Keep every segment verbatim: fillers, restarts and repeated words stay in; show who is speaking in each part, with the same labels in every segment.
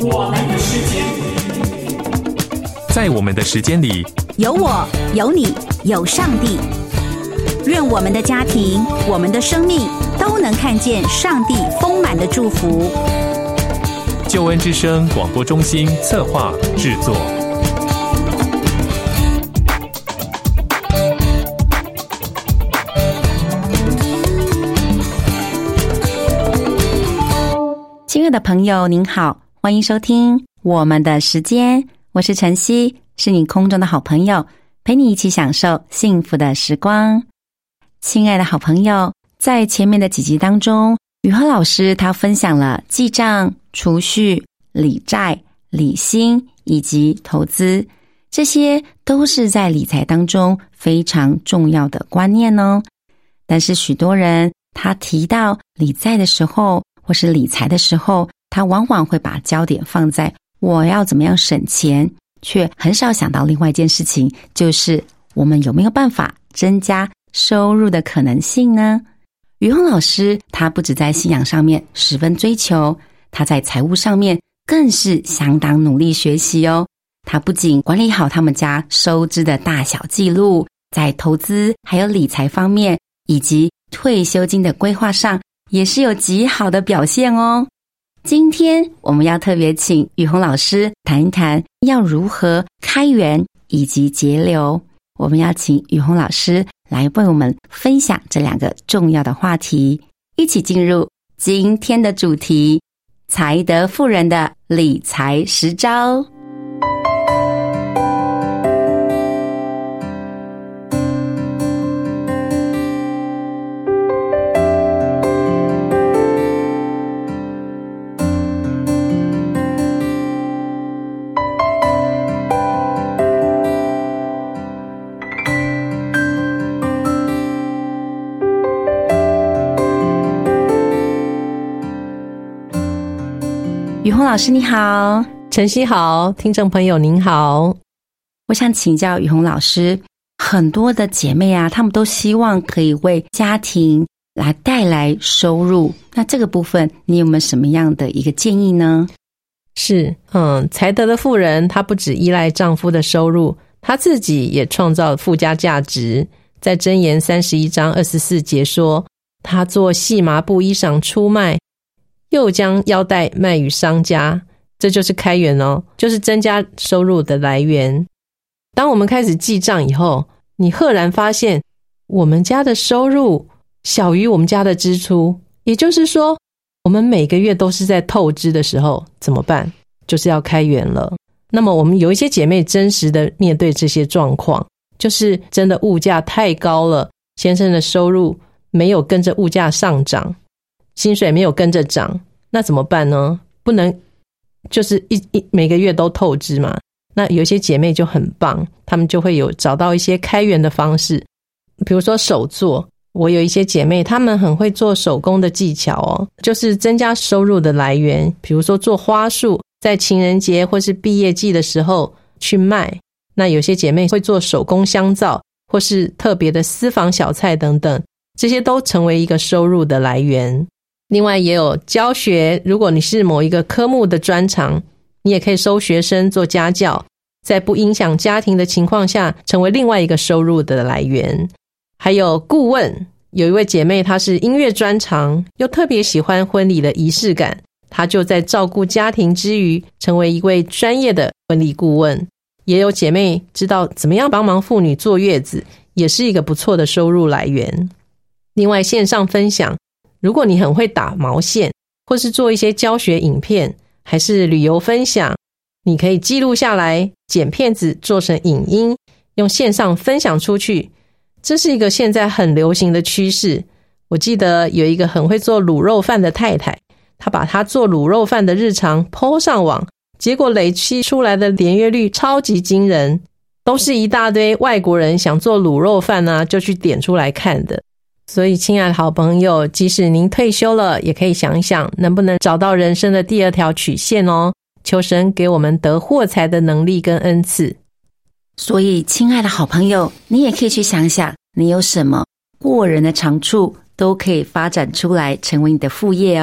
Speaker 1: 我们的时间，
Speaker 2: 在我们的时间里，
Speaker 3: 有我，有你，有上帝。愿我们的家庭，我们的生命都能看见上帝丰满的祝福。
Speaker 2: 救恩之声广播中心策划制作。
Speaker 3: 亲爱的朋友您好，欢迎收听我们的时间，我是晨曦，是你空中的好朋友，陪你一起享受幸福的时光。亲爱的好朋友，在前面的几集当中，宇和老师他分享了记账、储蓄、理债、理心以及投资，这些都是在理财当中非常重要的观念哦。但是许多人他提到理债的时候或是理财的时候，他往往会把焦点放在我要怎么样省钱，却很少想到另外一件事情，就是我们有没有办法增加收入的可能性呢？于洪老师他不只在信仰上面十分追求，他在财务上面更是相当努力学习哦。他不仅管理好他们家收支的大小记录，在投资还有理财方面以及退休金的规划上也是有极好的表现哦。今天我们要特别请宇洪老师谈一谈要如何开源以及节流。我们要请宇洪老师来为我们分享这两个重要的话题，一起进入今天的主题：财德富人的理财十招。宇洪老师你好。
Speaker 4: 晨曦好，听众朋友您好。
Speaker 3: 我想请教宇洪老师，很多的姐妹啊，她们都希望可以为家庭来带来收入，那这个部分你有没有什么样的一个建议呢？
Speaker 4: 是，嗯，财德的妇人她不只依赖丈夫的收入，她自己也创造附加价值。在箴言三十一章二十四节说，她做细麻布衣裳出卖，又将腰带卖与商家，这就是开源哦，就是增加收入的来源。当我们开始记账以后，你赫然发现我们家的收入小于我们家的支出，也就是说我们每个月都是在透支的时候，怎么办？就是要开源了。那么我们有一些姐妹真实的面对这些状况，就是真的物价太高了，先生的收入没有跟着物价上涨，薪水没有跟着涨，那怎么办呢？不能就是一一每个月都透支嘛。那有些姐妹就很棒，她们就会有找到一些开源的方式，比如说手作。我有一些姐妹她们很会做手工的技巧哦，就是增加收入的来源。比如说做花束，在情人节或是毕业季的时候去卖。那有些姐妹会做手工香皂，或是特别的私房小菜等等，这些都成为一个收入的来源。另外也有教学，如果你是某一个科目的专长，你也可以收学生做家教，在不影响家庭的情况下，成为另外一个收入的来源。还有顾问，有一位姐妹她是音乐专长，又特别喜欢婚礼的仪式感，她就在照顾家庭之余，成为一位专业的婚礼顾问。也有姐妹知道怎么样帮忙妇女坐月子，也是一个不错的收入来源。另外线上分享，如果你很会打毛线，或是做一些教学影片，还是旅游分享，你可以记录下来，剪片子做成影音，用线上分享出去。这是一个现在很流行的趋势。我记得有一个很会做卤肉饭的太太，她把她做卤肉饭的日常 po 上网，结果累积出来的点阅率超级惊人，都是一大堆外国人想做卤肉饭啊，就去点出来看的。所以亲爱的好朋友，即使您退休了，也可以想一想能不能找到人生的第二条曲线哦。求神给我们得获财的能力跟恩赐。
Speaker 3: 所以亲爱的好朋友，你也可以去想想你有什么过人的长处，都可以发展出来成为你的副业哦。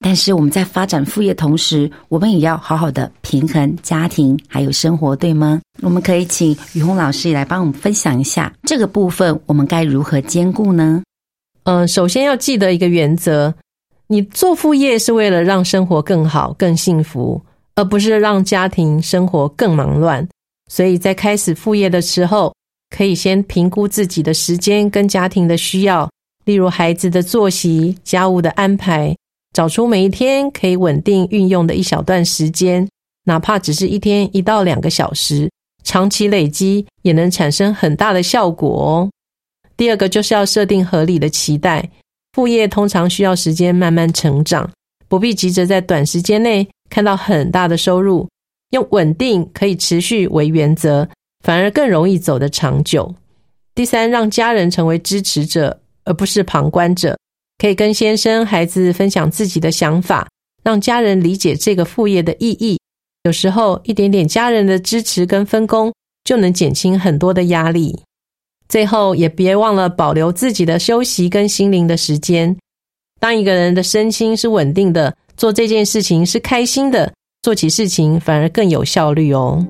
Speaker 3: 但是我们在发展副业同时，我们也要好好的平衡家庭还有生活，对吗？我们可以请宇宏老师也来帮我们分享一下这个部分，我们该如何兼顾呢？
Speaker 4: 嗯，首先要记得一个原则，你做副业是为了让生活更好更幸福，而不是让家庭生活更忙乱。所以在开始副业的时候，可以先评估自己的时间跟家庭的需要，例如孩子的作息、家务的安排，找出每一天可以稳定运用的一小段时间，哪怕只是一天一到两个小时，长期累积也能产生很大的效果哦。第二个就是要设定合理的期待，副业通常需要时间慢慢成长，不必急着在短时间内看到很大的收入，用稳定可以持续为原则，反而更容易走得长久。第三，让家人成为支持者而不是旁观者，可以跟先生孩子分享自己的想法，让家人理解这个副业的意义。有时候一点点家人的支持跟分工就能减轻很多的压力。最后也别忘了保留自己的休息跟心灵的时间。当一个人的身心是稳定的，做这件事情是开心的，做起事情反而更有效率哦。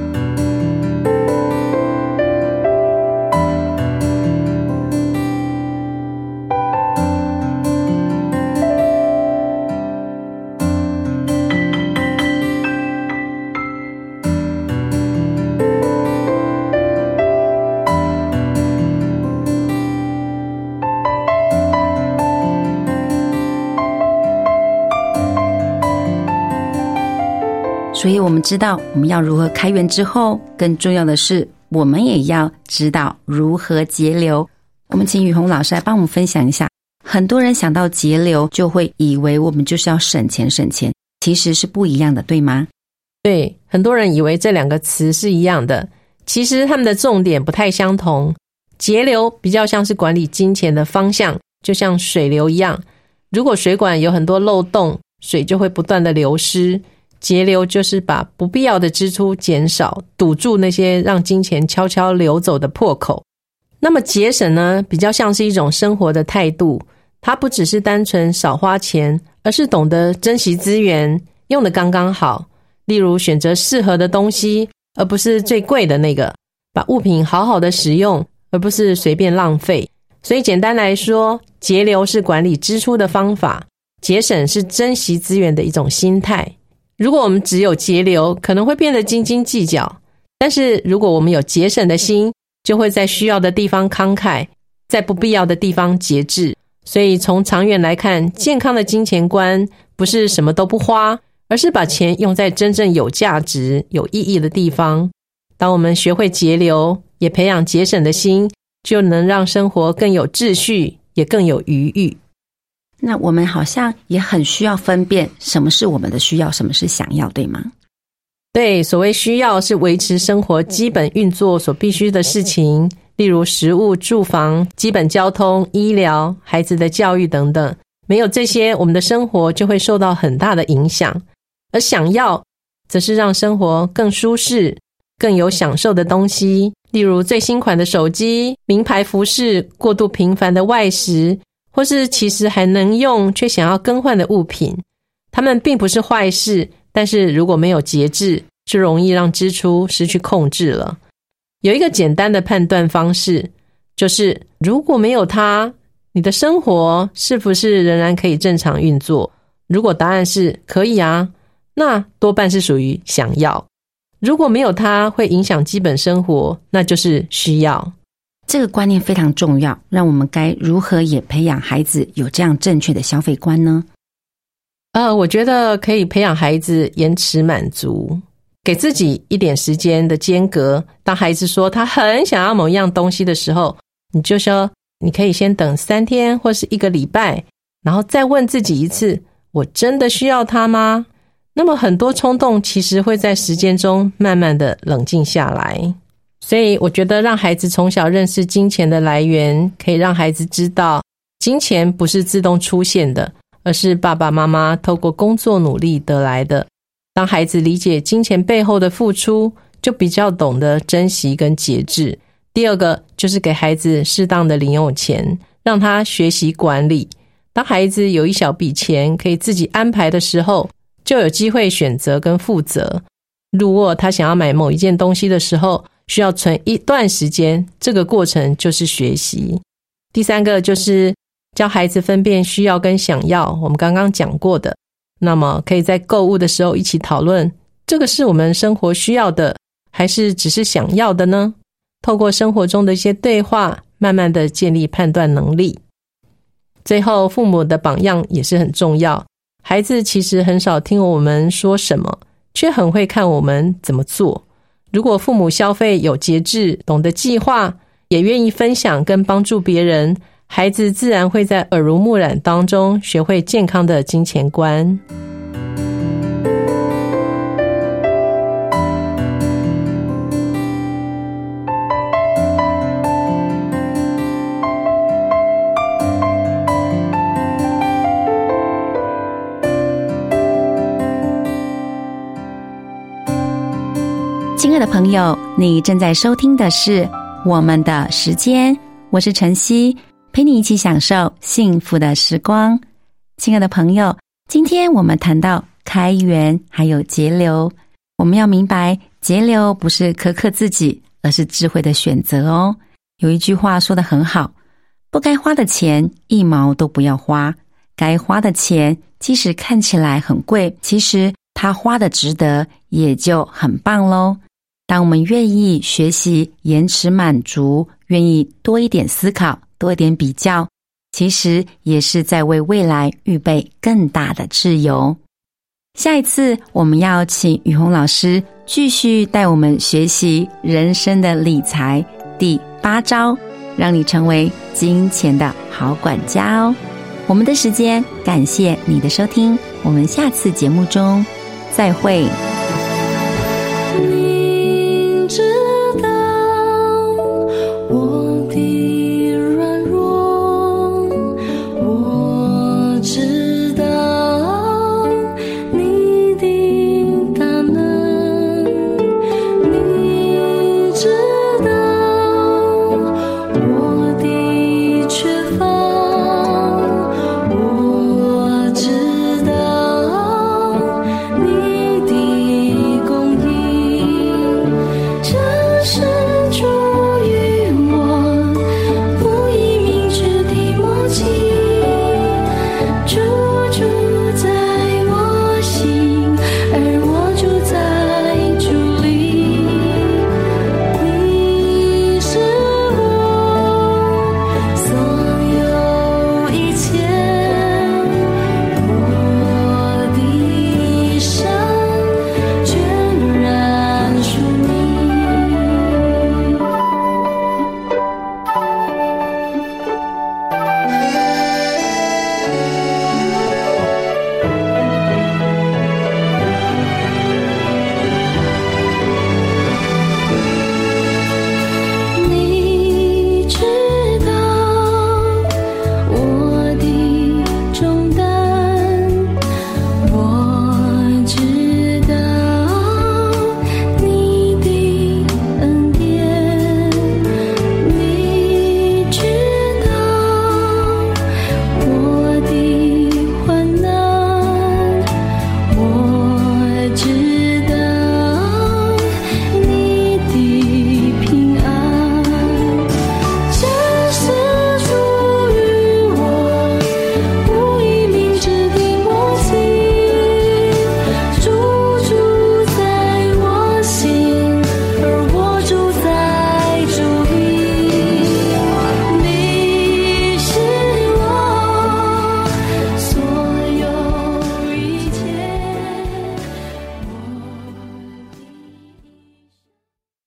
Speaker 3: 所以我们知道我们要如何开源之后，更重要的是我们也要知道如何节流。我们请宇宏老师来帮我们分享一下，很多人想到节流就会以为我们就是要省钱省钱，其实是不一样的，对吗？
Speaker 4: 对，很多人以为这两个词是一样的，其实他们的重点不太相同。节流比较像是管理金钱的方向，就像水流一样，如果水管有很多漏洞，水就会不断的流失。节流就是把不必要的支出减少，堵住那些让金钱悄悄流走的破口。那么节省呢，比较像是一种生活的态度，它不只是单纯少花钱，而是懂得珍惜资源，用得刚刚好。例如选择适合的东西，而不是最贵的那个，把物品好好的使用，而不是随便浪费。所以简单来说，节流是管理支出的方法，节省是珍惜资源的一种心态。如果我们只有节流，可能会变得斤斤计较，但是如果我们有节省的心，就会在需要的地方慷慨，在不必要的地方节制。所以从长远来看，健康的金钱观不是什么都不花，而是把钱用在真正有价值、有意义的地方。当我们学会节流，也培养节省的心，就能让生活更有秩序，也更有余裕。
Speaker 3: 那我们好像也很需要分辨什么是我们的需要，什么是想要，对吗？
Speaker 4: 对，所谓需要是维持生活基本运作所必须的事情，例如食物、住房、基本交通、医疗、孩子的教育等等。没有这些，我们的生活就会受到很大的影响。而想要则是让生活更舒适、更有享受的东西，例如最新款的手机、名牌服饰、过度频繁的外食，或是其实还能用却想要更换的物品。它们并不是坏事，但是如果没有节制，就容易让支出失去控制了。有一个简单的判断方式，就是如果没有它，你的生活是不是仍然可以正常运作？如果答案是可以啊，那多半是属于想要。如果没有它会影响基本生活，那就是需要。
Speaker 3: 这个观念非常重要，让我们该如何也培养孩子有这样正确的消费观呢？
Speaker 4: 呃，我觉得可以培养孩子延迟满足，给自己一点时间的间隔。当孩子说他很想要某一样东西的时候，你就说你可以先等三天或是一个礼拜，然后再问自己一次，我真的需要它吗？那么很多冲动其实会在时间中慢慢的冷静下来。所以我觉得让孩子从小认识金钱的来源，可以让孩子知道金钱不是自动出现的，而是爸爸妈妈透过工作努力得来的。当孩子理解金钱背后的付出，就比较懂得珍惜跟节制。第二个就是给孩子适当的零用钱，让他学习管理。 当孩子有一小笔钱可以自己安排的时候，就有机会选择跟负责。如果他想要买某一件东西的时候，需要存一段时间，这个过程就是学习。第三个就是教孩子分辨需要跟想要，我们刚刚讲过的。那么可以在购物的时候一起讨论，这个是我们生活需要的，还是只是想要的呢？透过生活中的一些对话，慢慢的建立判断能力。最后，父母的榜样也是很重要。孩子其实很少听我们说什么，却很会看我们怎么做。如果父母消费有节制，懂得计划，也愿意分享跟帮助别人，孩子自然会在耳濡目染当中学会健康的金钱观。
Speaker 3: 亲爱的朋友，你正在收听的是我们的时间，我是晨曦，陪你一起享受幸福的时光。亲爱的朋友，今天我们谈到开源还有节流，我们要明白节流不是苛刻自己，而是智慧的选择哦。有一句话说得很好，不该花的钱一毛都不要花，该花的钱即使看起来很贵，其实它花的值得，也就很棒咯。当我们愿意学习延迟满足，愿意多一点思考，多一点比较，其实也是在为未来预备更大的自由。下一次我们要请雨虹老师继续带我们学习人生的理财第八招，让你成为金钱的好管家哦。我们的时间，感谢你的收听，我们下次节目中再会。